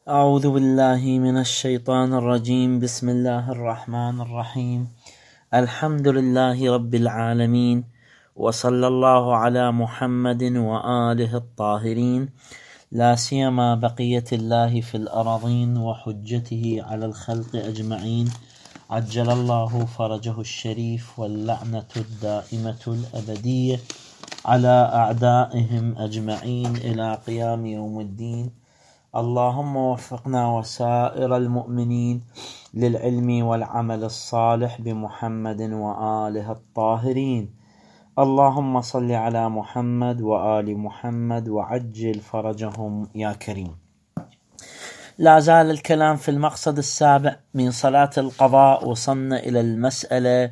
أعوذ بالله من الشيطان الرجيم. بسم الله الرحمن الرحيم. الحمد لله رب العالمين، وصلى الله على محمد وآله الطاهرين، لا سيما بقية الله في الأراضين وحجته على الخلق أجمعين، عجل الله فرجه الشريف، واللعنة الدائمة الأبدية على أعدائهم أجمعين إلى قيام يوم الدين. اللهم وفقنا وسائر المؤمنين للعلم والعمل الصالح بمحمد وآله الطاهرين. اللهم صل على محمد وآل محمد وعجل فرجهم يا كريم. لا زال الكلام في المقصد السابع من صلاة القضاء. وصلنا إلى المسألة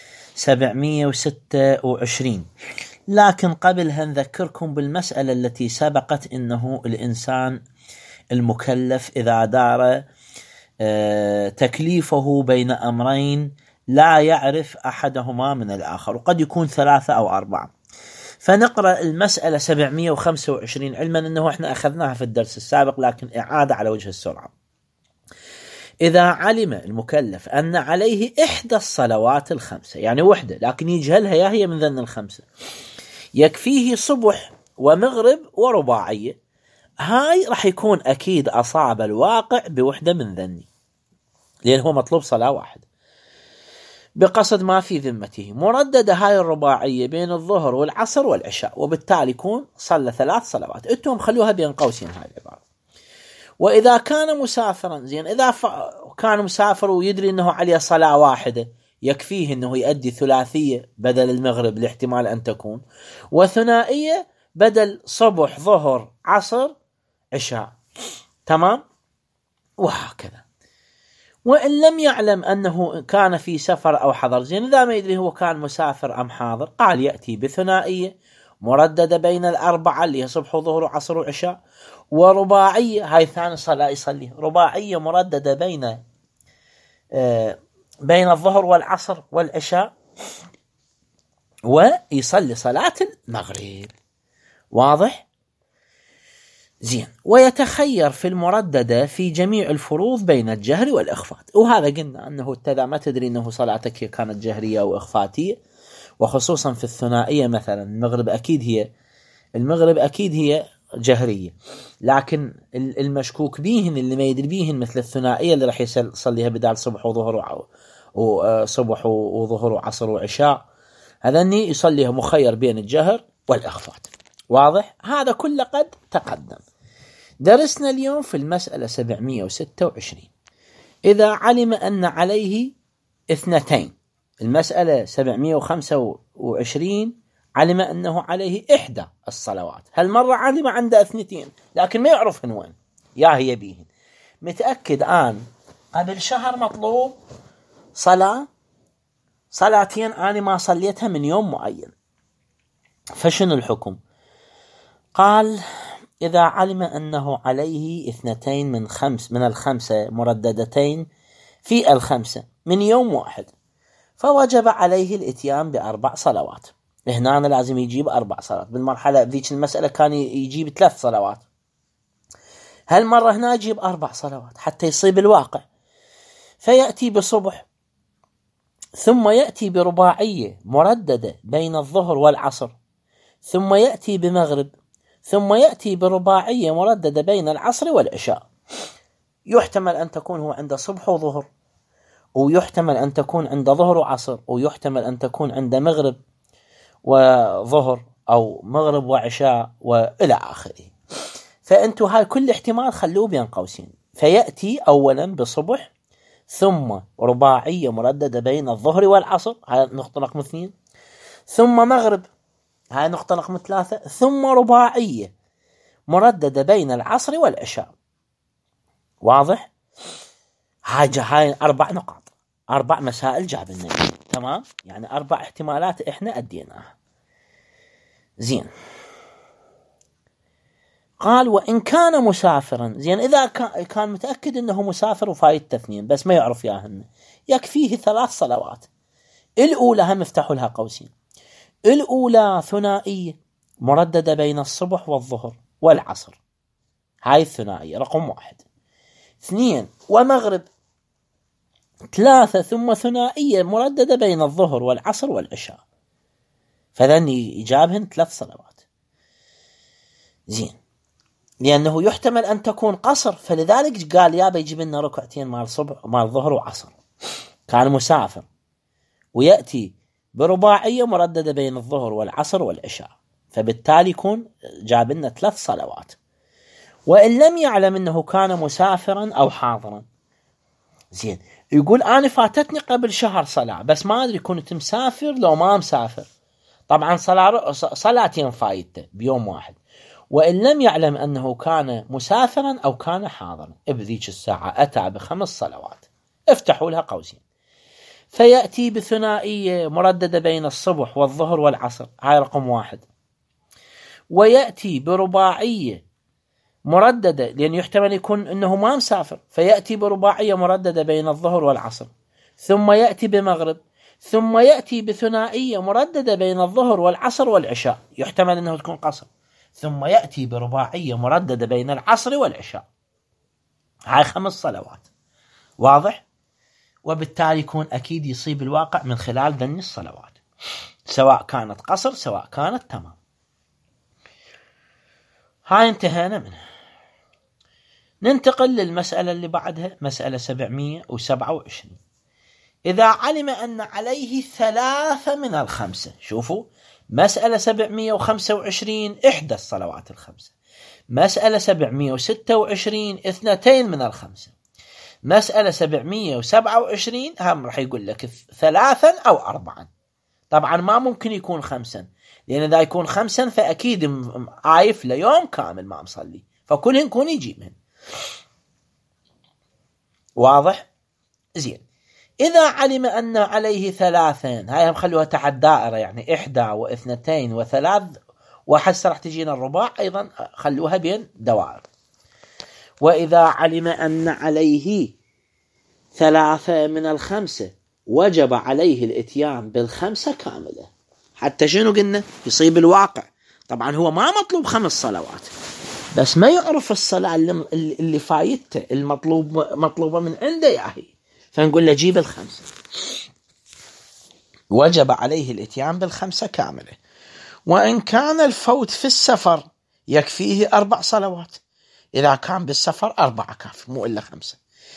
726، لكن قبلها نذكركم بالمسألة التي سبقت. إنه الإنسان المكلف إذا دار تكليفه بين أمرين لا يعرف أحدهما من الآخر، وقد يكون 3 أو 4. فنقرأ المسألة 725 علما أنه احنا أخذناها في الدرس السابق، لكن إعادة على وجه السرعة. إذا علم المكلف أن عليه إحدى الصلوات ال5، يعني وحدة لكن يجهلها يا هي من ذن ال5، يكفيه صبح ومغرب ورباعية، هاي راح يكون أكيد أصاب الواقع بوحدة من ذني، لأن هو مطلوب صلاة واحدة بقصد ما في ذمته. مرددة هاي الرباعية بين الظهر والعصر والعشاء، وبالتالي يكون صلى 3 صلوات. انتم خلوها بين قوسين هاي العبارة. وإذا كان مسافرا، زين إذا كان مسافر ويدري أنه عليه صلاة واحدة، يكفيه أنه يؤدي ثلاثية بدل المغرب لاحتمال أن تكون، وثنائية بدل صبح ظهر عصر عشاء. تمام؟ وهكذا. وإن لم يعلم أنه كان في سفر أو حضر، زين إذا ما يدري هو كان مسافر أم حاضر، قال يأتي بثنائية مرددة بين الأربعة اللي هي صبح وظهر وعصر وعشاء، ورباعية هاي ثاني صلاة يصلي، رباعية مرددة بين الظهر والعصر والعشاء، ويصلي صلاة المغرب. واضح؟ زين. ويتخير في المرددة في جميع الفروض بين الجهر والإخفات. وهذا قلنا أنه إذا ما تدري أنه صلاتك كانت جهرية أو إخفاتية، وخصوصا في الثنائية مثلا المغرب أكيد هي جهرية، لكن المشكوك بيهن اللي ما يدري بيهن مثل الثنائية اللي راح يصليها بدال صبح وظهر وصبح وظهر وعصر وعشاء، هذني يصليها مخير بين الجهر والإخفات. واضح؟ هذا كله قد تقدم. درسنا اليوم في المسألة 726 إذا علم أن عليه 2. المسألة 725 علم أنه عليه إحدى الصلوات. هالمرة علم عنده 2 لكن ما يعرفهن وين، يا هي بيهن. متأكد آن قبل شهر مطلوب صلاتين أنا ما صليتها من يوم معين، فشنو الحكم؟ قال إذا علم أنه عليه 2 من 5 مرددتين في 5 من يوم واحد، فوجب عليه الاتيان ب4 صلوات. هنا أنا لازم يجيب 4 صلوات. بالمرحلة ذيك المسألة كان يجيب 3 صلوات، هالمرة هنا يجيب 4 صلوات حتى يصيب الواقع. فيأتي بصبح، ثم يأتي برباعية مرددة بين الظهر والعصر، ثم يأتي بمغرب، ثم يأتي برباعية مرددة بين العصر والعشاء. يحتمل أن تكون هو عند صبح وظهر، ويحتمل أن تكون عند ظهر وعصر، ويحتمل أن تكون عند مغرب وظهر، أو مغرب وعشاء، وإلى آخره. فأنتوا هاي كل احتمال خلوه بين قوسين. فيأتي أولا بصبح، ثم رباعية مرددة بين الظهر والعصر، هاي نقطة رقم 2، ثم مغرب، هاي نقطة رقم 3، ثم رباعية مرددة بين العصر والعشاء. واضح؟ هاي 4 نقاط، 4 مسائل جاب النبي. تمام؟ يعني 4 احتمالات احنا أديناها. زين. قال وإن كان مسافرا، زين إذا كان متأكد أنه مسافر وفايت 2 بس ما يعرف ياهن، يكفيه 3 صلوات. الأولى هم افتحوا لها قوسين. الأولى ثنائية مرددة بين الصبح والظهر والعصر، هاي الثنائية رقم 1. 2 ومغرب 3 ثم ثنائية مرددة بين الظهر والعصر والعشاء، فذن يجابهن 3 صلوات. زين، لأنه يحتمل أن تكون قصر، فلذلك قال يا بيجيب لنا ركعتين مال صبح مال ظهر وعصر، كان مسافر، ويأتي برباعية مرددة بين الظهر والعصر والعشاء، فبالتالي يكون جاب لنا 3 صلوات. وإن لم يعلم أنه كان مسافرا أو حاضرا، زين، يقول أنا فاتتني قبل شهر صلاة، بس ما أدري كنت مسافر لو ما مسافر، طبعا صلاتين فايته بيوم واحد. وإن لم يعلم أنه كان مسافرا أو كان حاضرا، بذيك الساعة أتى ب5 صلوات، افتحوا لها قوسين، فيأتي بثنائية مرددة بين الصبح والظهر والعصر، هاي رقم 1، ويأتي برباعية مرددة، لأن يحتمل يكون أنه ما مسافر، فيأتي برباعية مرددة بين الظهر والعصر، ثم يأتي بمغرب، ثم يأتي بثنائية مرددة بين الظهر والعصر والعشاء، يحتمل أنه تكون قصر، ثم يأتي برباعية مرددة بين العصر والعشاء. هاي 5 صلوات، واضح؟ وبالتالي يكون أكيد يصيب الواقع من خلال ذني الصلوات، سواء كانت قصر سواء كانت تمام. هاي انتهينا منها. ننتقل للمسألة اللي بعدها، مسألة 727. إذا علم أن عليه 3 من ال5، شوفوا، مسألة 725 إحدى الصلوات ال5، مسألة 726 2 من ال5، مسألة 727 هم رح يقول لك 3 أو 4. طبعا ما ممكن يكون 5، لأن إذا يكون 5 فأكيد عايف ليوم كامل ما مصلي، فكلهن يكون يجيبهن. واضح؟ زين، إذا علم أن عليه 3، هاي هم خلوها تحت دائرة، يعني 1 و2 و3، وحسه راح تجينا الرباع أيضا خلوها بين دوائر. وإذا علم أن عليه 3 من ال5 وجب عليه الاتيان بال5 كاملة، حتى شنو قلنا يصيب الواقع. طبعا هو ما مطلوب 5 صلوات، بس ما يعرف الصلاة اللي فايته مطلوبة من عنده ياهي، فنقول له جيب ال5. وجب عليه الاتيان بال5 كاملة. وإن كان الفوت في السفر يكفيه 4 صلوات، إذا كان بالسفر 4 كافي، مو إلا 5.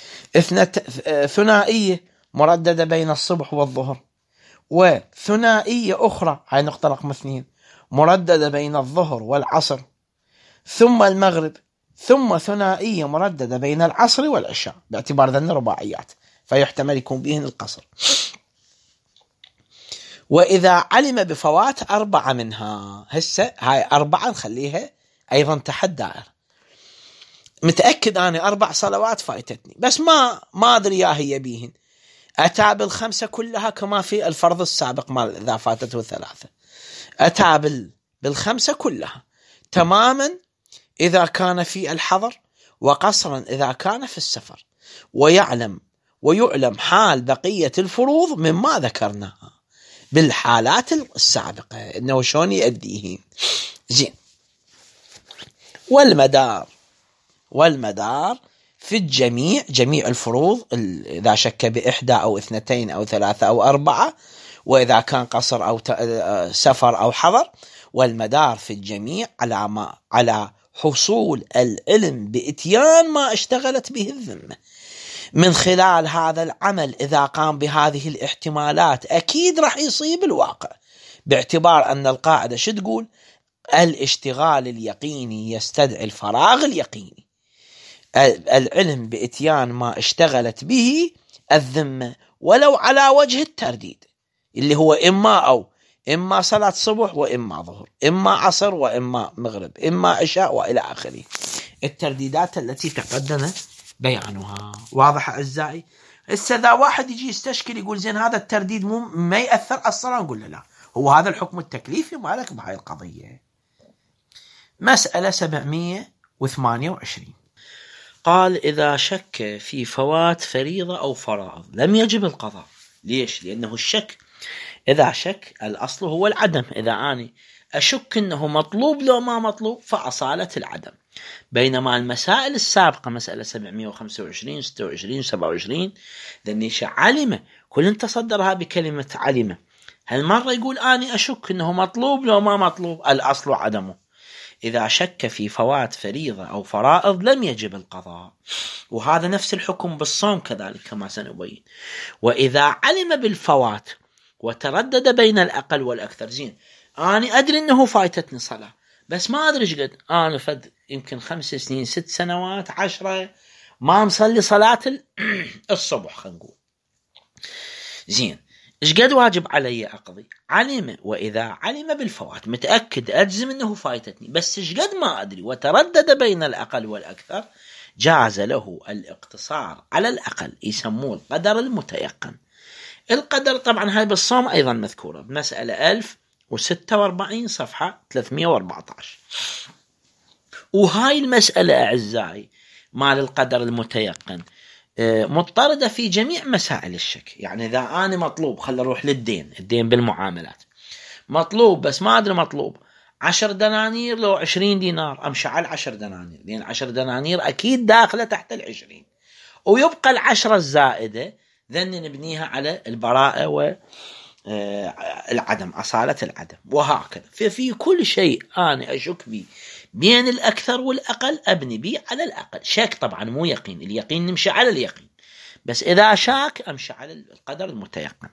ثنائية مرددة بين الصبح والظهر، وثنائية أخرى، هاي نقطة رقم 2، مرددة بين الظهر والعصر ثم المغرب، ثم ثنائية مرددة بين العصر والعشاء، باعتبار ذن رباعيات فيحتمل يكون بهن القصر. وإذا علم بفوات 4 منها، هسه هاي 4 نخليها أيضا تحت دائرة، متأكد أنا 4 صلوات فايتتني، بس ما أدري يا هي بيهن، أتى بال5 كلها كما في الفرض السابق مال إذا فاتته 3، أتى بال5 كلها تماما إذا كان في الحضر، وقصرا إذا كان في السفر، ويعلم حال بقية الفروض مما ذكرناها بالحالات السابقة إنه شلون يؤديه. زين، والمدار في جميع الفروض، إذا شك ب1 أو 2 أو 3 أو 4، وإذا كان قصر أو سفر أو حضر، والمدار في الجميع على حصول العلم بإتيان ما اشتغلت به الذمة. من خلال هذا العمل إذا قام بهذه الاحتمالات أكيد راح يصيب الواقع، باعتبار أن القاعدة شو تقول؟ الاشتغال اليقيني يستدعي الفراغ اليقيني. العلم بإتيان ما اشتغلت به الذمة ولو على وجه الترديد، اللي هو إما صلاة صبح وإما ظهر، إما عصر وإما مغرب، إما عشاء وإلى آخره، الترديدات التي تقدم بيانها. واضح أعزائي؟ إذا واحد يجي يستشكل يقول زين هذا الترديد ما يأثر على الصلاة، نقول له لا، هو هذا الحكم التكليفي مالك بهاي القضية. مسألة 728. قال إذا شك في فوات فريضة أو فرائض لم يجب القضاء. ليش؟ لأنه الشك، إذا شك الأصل هو العدم، إذا أنا أشك أنه مطلوب لو ما مطلوب فأصالة العدم. بينما المسائل السابقة مسألة 725 26 27 ذنيش علم، كل تصدرها بكلمة علم. هالمرة يقول أني أشك أنه مطلوب لو ما مطلوب، الأصل عدمه. إذا شك في فوات فريضة أو فرائض لم يجب القضاء، وهذا نفس الحكم بالصوم كذلك كما سنبين. وإذا علم بالفوات وتردد بين الأقل والأكثر، زين أنا أدري أنه فايتتني صلاة بس ما أدري إيش قد، أنا فد يمكن 5 سنين 6 سنوات 10 ما مصلي صلاة الصبح خلينا نقول، زين إيش قد واجب علي أقضي؟ علم، وإذا علم بالفوات متأكد أجزم أنه فايتتني، بس إيش قد ما أدري وتردد بين الأقل والأكثر، جاز له الاقتصار على الأقل، يسموه القدر المتيقن. القدر طبعا هاي بالصوم أيضا مذكورة بمسألة 1046 صفحة 314. وهاي المسألة أعزائي مال القدر المتيقن مضطردة في جميع مسائل الشك. يعني إذا أنا مطلوب، خل أروح للدين، الدين بالمعاملات مطلوب بس ما أدري مطلوب 10 دنانير لو 20 دينار، أمشي على 10 دنانير، لأن 10 دنانير أكيد داخلة تحت 20، ويبقى 10 الزائدة ذن نبنيها على البراءة والعدم، أصالة العدم، وهكذا. في كل شيء أنا أشك به بين الأكثر والأقل أبني به على الأقل. شك طبعا مو يقين، اليقين نمشي على اليقين، بس إذا شاك أمشي على القدر المتيقن.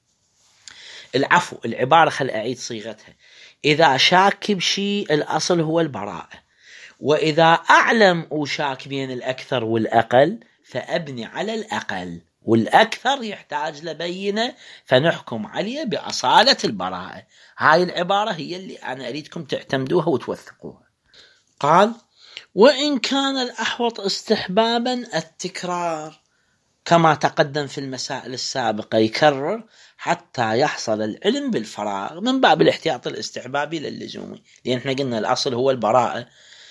العفو، العبارة خل أعيد صيغتها، إذا شاك بشيء الأصل هو البراءة، وإذا أعلم وشاك بين الأكثر والأقل فأبني على الأقل، والأكثر يحتاج لبينة فنحكم عليه بأصالة البراءة. هاي العبارة هي اللي أنا أريدكم تعتمدوها وتوثقوها. قال: وإن كان الأحوط استحبابا التكرار كما تقدم في المسائل السابقة، يكرر حتى يحصل العلم بالفراغ من باب الاحتياط الاستحبابي للزومي، لأن احنا قلنا الأصل هو البراءة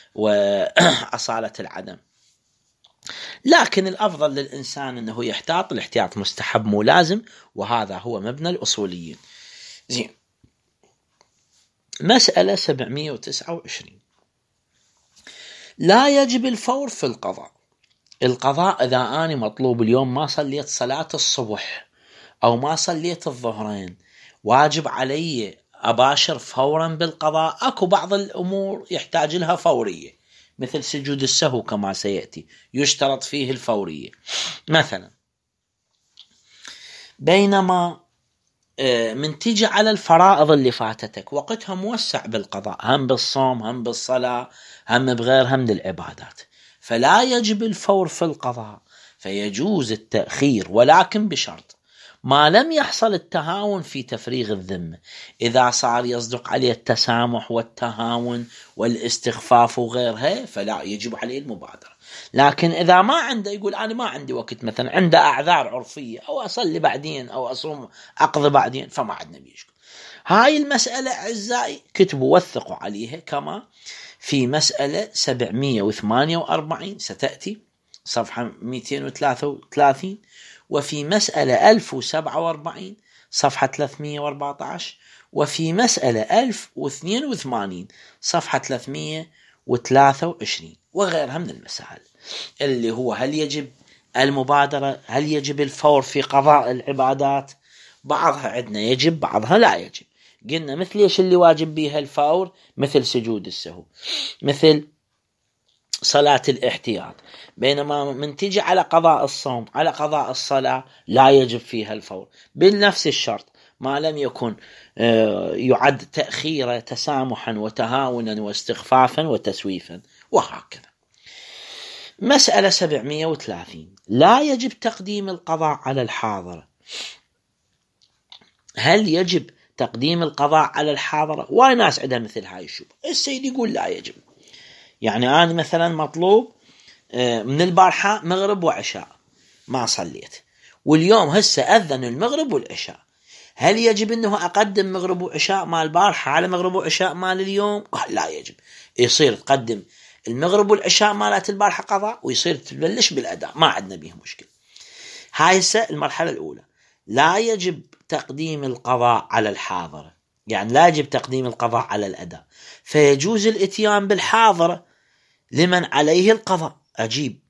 وأصالة العدم، لكن الأفضل للإنسان أنه يحتاط، الاحتياط مستحب مو لازم، وهذا هو مبنى الأصوليين. زين، مسألة 729، لا يجب الفور في القضاء. القضاء إذا أنا مطلوب اليوم ما صليت صلاة الصبح أو ما صليت الظهرين، واجب علي أباشر فورا بالقضاء. أكو بعض الأمور يحتاج لها فورية مثل سجود السهو كما سيأتي، يشترط فيه الفورية مثلا. بينما من تيجي على الفرائض اللي فاتتك وقتها موسع بالقضاء، هم بالصوم هم بالصلاة هم بغيرها من العبادات، فلا يجب الفور في القضاء، فيجوز التأخير، ولكن بشرط ما لم يحصل التهاون في تفريغ الذمة. إذا صار يصدق عليه التسامح والتهاون والاستخفاف وغيرها فلا يجب عليه المبادرة. لكن إذا ما عنده، يقول أنا ما عندي وقت مثلا، عنده أعذار عرفية أو أصلي بعدين أو أصوم أقضي بعدين، فما عندنا بيشكل. هاي المسألة أعزائي كتبوا وثقوا عليها كما في مسألة 748 ستأتي صفحة 233، وفي مسألة 1047 صفحة 314، وفي مسألة 1082 صفحة 323، وغيرها من المسائل اللي هو هل يجب المبادرة، هل يجب الفور في قضاء العبادات. بعضها عندنا يجب بعضها لا يجب. قلنا مثل ايش اللي واجب بيها الفور؟ مثل سجود السهو، مثل صلاة الاحتياط. بينما من تيجي على قضاء الصوم على قضاء الصلاة لا يجب فيها الفور بنفس الشرط ما لم يكن يعد تأخير تسامحا وتهاونا واستخفافا وتسويفا، وهكذا. مسألة 730، لا يجب تقديم القضاء على الحاضر. هل يجب تقديم القضاء على الحاضرة؟ واي ناس عندها مثل هاي الشبهة. السيد يقول لا يجب. يعني أنا مثلا مطلوب من البارحة مغرب وعشاء ما صليت، واليوم هسه أذن المغرب والعشاء، هل يجب أنه أقدم مغرب وعشاء مال البارحة على مغرب وعشاء مال اليوم؟ لا يجب. يصير تقدم المغرب والعشاء مالات البارحة قضاء، ويصير تبلش بالأداء، ما عندنا بيه مشكلة. هاي هسه المرحلة الأولى. لا يجب تقديم القضاء على الحاضرة، يعني لا يجب تقديم القضاء على الأداء، فيجوز الاتيان بالحاضرة لمن عليه القضاء أجيب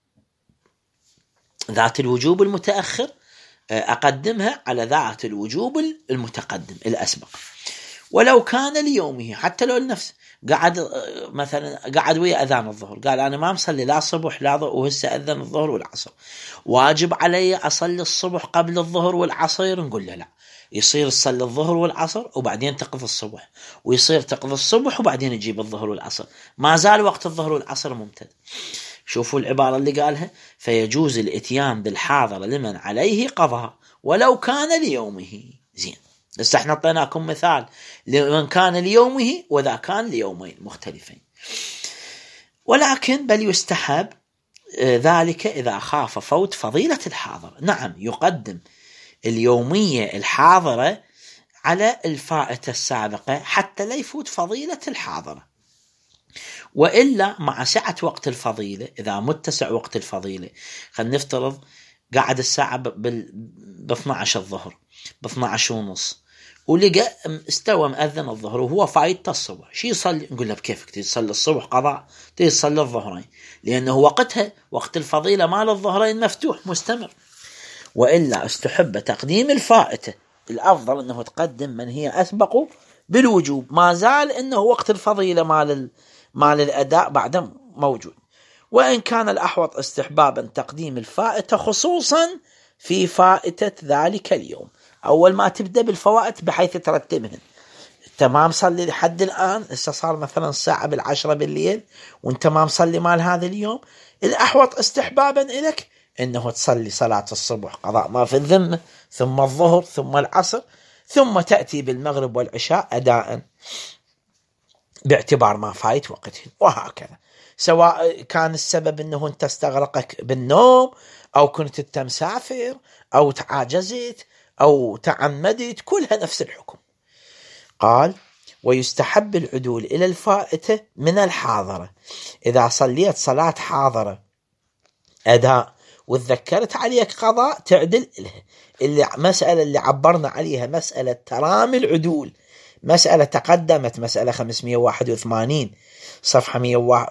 ذات الوجوب المتأخر أقدمها على ذات الوجوب المتقدم الأسبق، ولو كان ليومه، حتى لو النفس قعد مثلا قعد ويا أذان الظهر قال أنا ما مصلي لا صبح لا ظهر وهسه أذن الظهر والعصر، واجب علي أصلي الصبح قبل الظهر والعصر، نقول له لا، يصير تصلي الظهر والعصر وبعدين تقضي الصبح، ويصير تقضي الصبح وبعدين يجيب الظهر والعصر، ما زال وقت الظهر والعصر ممتد. شوفوا العبارة اللي قالها، فيجوز الاتيان بالحاضر لمن عليه قضاء ولو كان ليومه. زين، بس احنا اعطيناكم مثال لمن كان ليومه وذا كان ليومين مختلفين. ولكن بل يستحب ذلك إذا خاف فوت فضيلة الحاضر. نعم، يقدم اليومية الحاضرة على الفائتة السابقة حتى لا يفوت فضيلة الحاضرة، وإلا مع سعة وقت الفضيلة، إذا متسع وقت الفضيلة، خلينا نفترض قاعد الساعة ب 12 الظهر، ب 12 ونص، ولقى استوى مأذن الظهر وهو فايت الصبح، شي يصلي؟ نقول له بكيفك، تصلي الصبح قضاء، تصلي الظهرين، لأنه وقتها وقت الفضيلة مال الظهرين مفتوح مستمر. وإلا استحب تقديم الفائتة، الأفضل أنه تقدم من هي أسبق بالوجوب، ما زال أنه وقت الفضيلة مال الأداء بعد موجود. وإن كان الأحوط استحبابا تقديم الفائتة خصوصا في فائتة ذلك اليوم، أول ما تبدأ بالفوائت بحيث ترتبهن. تمام صلي لحد الآن، لسه صار مثلا الساعة 10 بالليل وانت ما مصلي مال هذا اليوم، الأحوط استحبابا إليك إنه تصلي صلاة الصبح قضاء ما في الذمة، ثم الظهر، ثم العصر، ثم تأتي بالمغرب والعشاء أداء باعتبار ما فايت وقتهن، وهكذا. سواء كان السبب أنه أنت استغرقك بالنوم، أو كنت أنت مسافر، أو تعاجزت، أو تعمدت، كلها نفس الحكم. قال ويستحب العدول إلى الفائتة من الحاضرة، إذا صليت صلاة حاضرة أداء وتذكرت عليك قضاء تعدل إلها. مسألة اللي عبرنا عليها مسألة ترامي العدول، مسألة تقدمت، مسألة 581 صفحة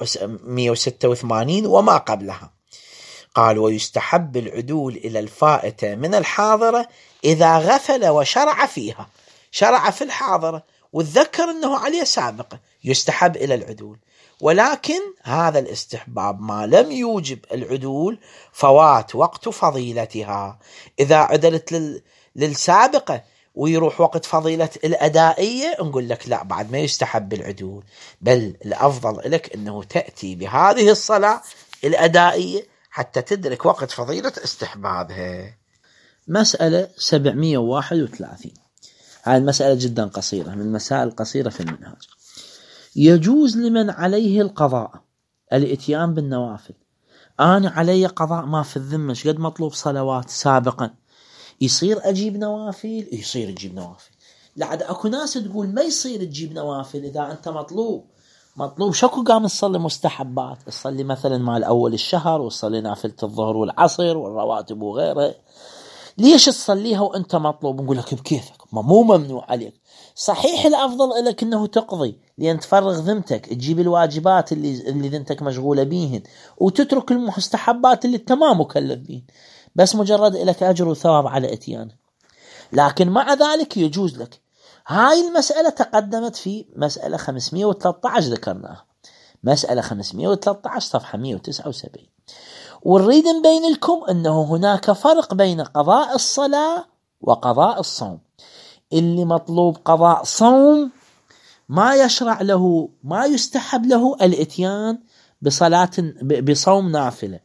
186 وما قبلها. قال ويستحب العدول إلى الفائتة من الحاضرة إذا غفل وشرع فيها، شرع في الحاضرة وتذكر أنه عليه سابقة، يستحب إلى العدول. ولكن هذا الاستحباب ما لم يوجب العدول فوات وقت فضيلتها. إذا عدلت للسابقة ويروح وقت فضيلة الأدائية، نقول لك لا، بعد ما يستحب العدول، بل الأفضل لك أنه تأتي بهذه الصلاة الأدائية حتى تدرك وقت فضيلة استحبابها. مسألة 731، هذه المسألة جدا قصيرة، من المسائل القصيرة في المنهاج. يجوز لمن عليه القضاء الاتيان بالنوافل. أنا علي قضاء ما في الذمة، قد مطلوب صلوات سابقا، يصير أجيب نوافل؟ يصير تجيب نوافل. لعد أكو ناس تقول ما يصير تجيب نوافل إذا أنت مطلوب شكو قام تصلي مستحبات، تصلي مثلا مال أول الشهر وتصلي نافلة الظهر والعصر والرواتب وغيرها، ليش تصليها وأنت مطلوب؟ نقول لك بكيفك، مو ممنوع عليك. صحيح الأفضل لك أنه تقضي، لأن تفرغ ذمتك، تجيب الواجبات اللي ذمتك مشغولة بيهن، وتترك المستحبات اللي انت ما مكلف بيهن، بس مجرد لك أجر وثواب على إتيانه. لكن مع ذلك يجوز لك. هاي المسألة تقدمت في مسألة 513 ذكرناها، مسألة 513 صفحة 179. ونريد نبين لكم أنه هناك فرق بين قضاء الصلاة وقضاء الصوم. اللي مطلوب قضاء صوم ما يشرع له، ما يستحب له الاتيان بصوم نافلة.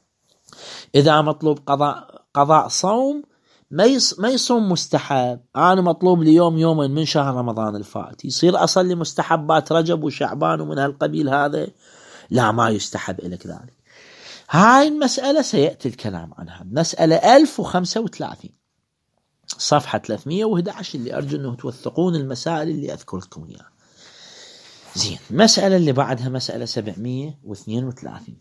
إذا مطلوب قضاء صوم ما يصوم مستحب، أنا مطلوب لي يومين من شهر رمضان الفات، يصير أصلي مستحبات رجب وشعبان ومن هالقبيل هذا؟ لا، ما يستحب إليك ذلك. هاي المسألة سيأتي الكلام عنها، مسألة 1035 صفحة 311، اللي أرجو أنه توثقون المسائل اللي أذكر لكم إياها. زين، مسألة اللي بعدها مسألة 732.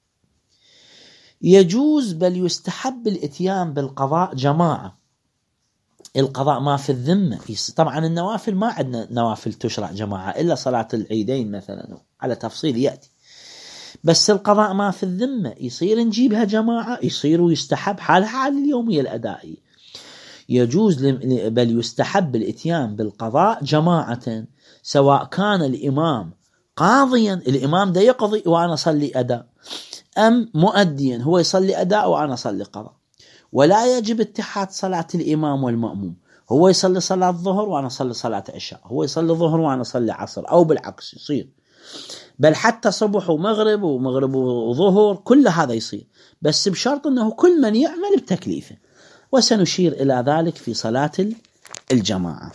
يجوز بل يستحب الاتيان بالقضاء جماعة. القضاء ما في الذمة، طبعا النوافل ما عندنا نوافل تشرع جماعة إلا صلاة العيدين مثلا، على تفصيل يأتي. بس القضاء ما في الذمة، يصير نجيبها جماعة، يصير ويستحب حالها على اليومية الأدائية، يجوز بل يستحب الاتيان بالقضاء جماعة، سواء كان الإمام قاضيا، الإمام ده يقضي وأنا أصلي أداء، أم مؤديا هو يصلي أداء وأنا أصلي قضاء. ولا يجب اتحاد صلاة الإمام والمأموم، هو يصلي صلاة ظهر وأنا أصلي صلاة عشاء، هو يصلي ظهر وأنا أصلي عصر، أو بالعكس يصير، بل حتى صبح ومغرب ومغرب وظهر كل هذا يصير، بس بشرط أنه كل من يعمل بتكليفه، وسنشير إلى ذلك في صلاة الجماعة.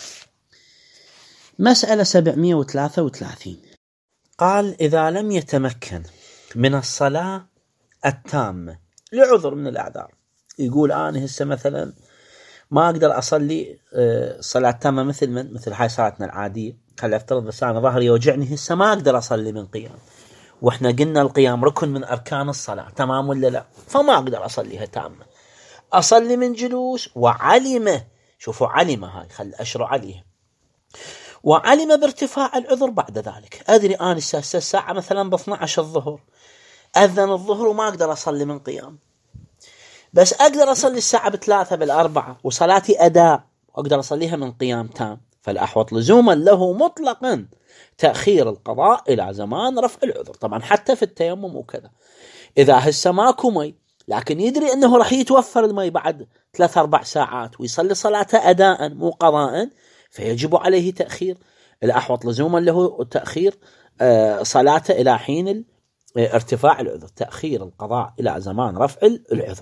مسألة 733 قال: إذا لم يتمكن من الصلاة التامة لعذر من الأعذار، يقول أنا هسه مثلا ما أقدر أصلي صلاة تامة مثل هاي صلاتنا العادية، خلي أفترض بس أنا ظهري يوجعني هسه ما أقدر أصلي من قيام، وإحنا قلنا القيام ركن من أركان الصلاة، تمام ولا لا؟ فما أقدر أصليها تامة، أصلي من جلوس، وعلم، شوفوا علم هاي، خل أشرع عليها، وعلم بارتفاع العذر بعد ذلك، أدري أنا الساعة مثلا ب12 الظهر، أذن الظهر وما أقدر أصلي من قيام، بس أقدر أصلي الساعة ب3 ب4 وصلاتي أداء وأقدر أصليها من قيام تام، فالأحوط لزوما له مطلقا تأخير القضاء إلى زمان رفع العذر. طبعا حتى في التيمم وكذا، إذا هسه ماكو مي لكن يدري أنه رح يتوفر المي بعد 3-4 ساعات ويصلي صلاته أداء مو قضاء، فيجب عليه تأخير، الأحوط لزوما له تأخير صلاته إلى حين ارتفاع العذر، تأخير القضاء إلى زمان رفع العذر.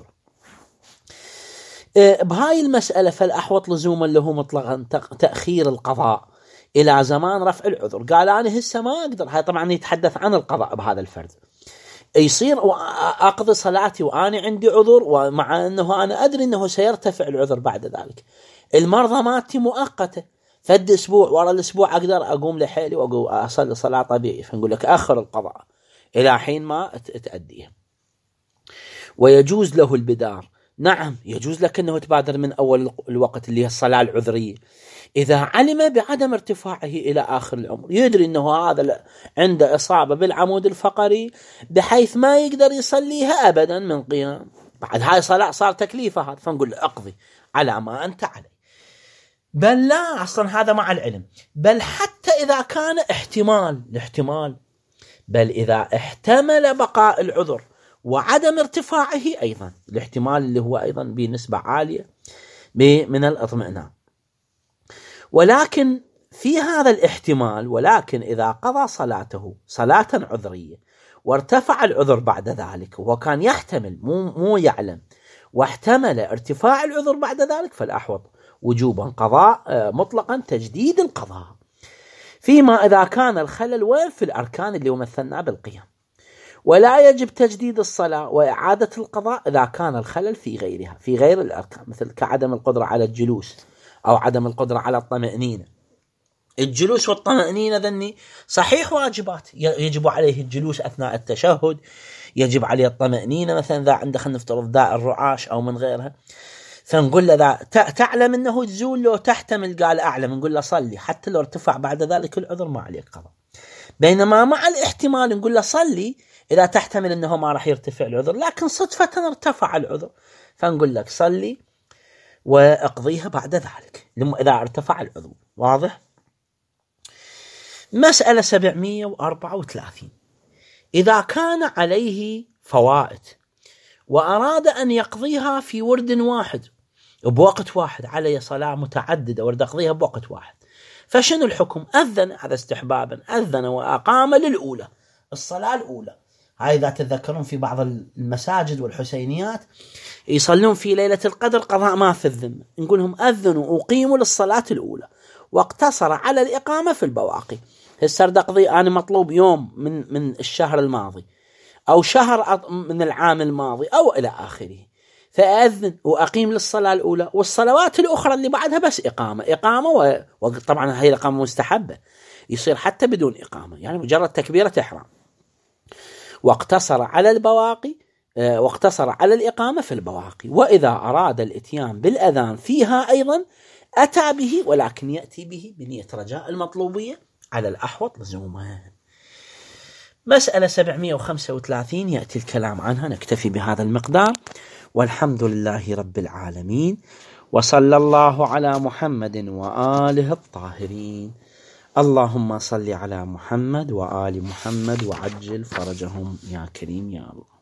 بهاي المسألة فالأحوط لزوما له مطلقا تأخير القضاء إلى زمان رفع العذر. قال أنا هسه ما أقدر، هاي طبعا يتحدث عن القضاء بهذا الفرد، يصير أقضي صلاتي وأنا عندي عذر، ومع أنه أنا أدري أنه سيرتفع العذر بعد ذلك. المرضى ماتي مؤقتة، فد أسبوع ورا الأسبوع أقدر أقوم لحالي وأقوم أصلي صلاة طبيعي، فنقول لك أخر القضاء إلى حين ما تأديه. ويجوز له البدار، نعم يجوز لك أنه تبادر من أول الوقت اللي هي الصلاة العذرية، إذا علم بعدم ارتفاعه إلى آخر العمر، يدري أنه هذا عنده إصابة بالعمود الفقري بحيث ما يقدر يصليها أبدا من قيام، بعد هاي صلاة صار تكليفه هذا، فنقول له أقضي على ما أنت عليه. بل لا، أصلا هذا مع العلم، بل حتى إذا كان الاحتمال، بل إذا احتمل بقاء العذر وعدم ارتفاعه أيضا، الاحتمال اللي هو أيضا بنسبة عالية من الاطمئنان، ولكن في هذا الاحتمال، ولكن إذا قضى صلاته صلاة عذرية وارتفع العذر بعد ذلك، وهو كان يحتمل مو يعلم، واحتمل ارتفاع العذر بعد ذلك، فالأحوط وجوبا قضاء مطلقا تجديد القضاء، فيما إذا كان الخلل وين في الأركان اللي مثلنا بالقيام. ولا يجب تجديد الصلاة وإعادة القضاء إذا كان الخلل في غيرها، في غير الأركان، مثل كعدم القدرة على الجلوس أو عدم القدرة على الطمأنينة. الجلوس والطمأنينة ذني صحيح واجبات، يجب عليه الجلوس أثناء التشهد، يجب عليه الطمأنينة مثلا إذا عنده خلينا نفترض داء الرعاش أو من غيرها، فنقول له تعلم أنه تزول لو تحتمل، قال أعلم، نقول له صلي حتى لو ارتفع بعد ذلك العذر ما عليك قضاء. بينما مع الاحتمال نقول له صلي إذا تحتمل أنه ما راح يرتفع العذر، لكن صدفة ارتفع العذر، فنقول لك صلي وأقضيها بعد ذلك إذا ارتفع العذر. واضح؟ مسألة 734 إذا كان عليه فوائد وأراد أن يقضيها في ورد واحد بوقت واحد، عليه صلاة متعددة ورد أقضيها بوقت واحد، فشنو الحكم؟ أذن، هذا استحبابا، أذن وأقام للأولى، الصلاة الأولى. هاي إذا تذكرون في بعض المساجد والحسينيات يصلون في ليلة القدر قضاء ما في الذمة، نقولهم أذنوا وقيموا للصلاة الأولى واقتصر على الإقامة في البواقي. هالسرد أقضي أنا مطلوب يوم من الشهر الماضي أو شهر من العام الماضي أو إلى آخره، فأذن وأقيم للصلاة الأولى، والصلوات الأخرى اللي بعدها بس إقامة وطبعا هي الإقامة مستحبة، يصير حتى بدون إقامة، يعني مجرد تكبيرة إحرام، واقتصر على البواقي، واقتصر على الإقامة في البواقي. وإذا أراد الإتيان بالأذان فيها أيضا أتى به، ولكن يأتي به بنية رجاء المطلوبية على الأحوط لزوما. مسألة 735 يأتي الكلام عنها، نكتفي بهذا المقدار، والحمد لله رب العالمين، وصلى الله على محمد وآله الطاهرين. اللهم صل على محمد وآل محمد وعجل فرجهم يا كريم يا الله.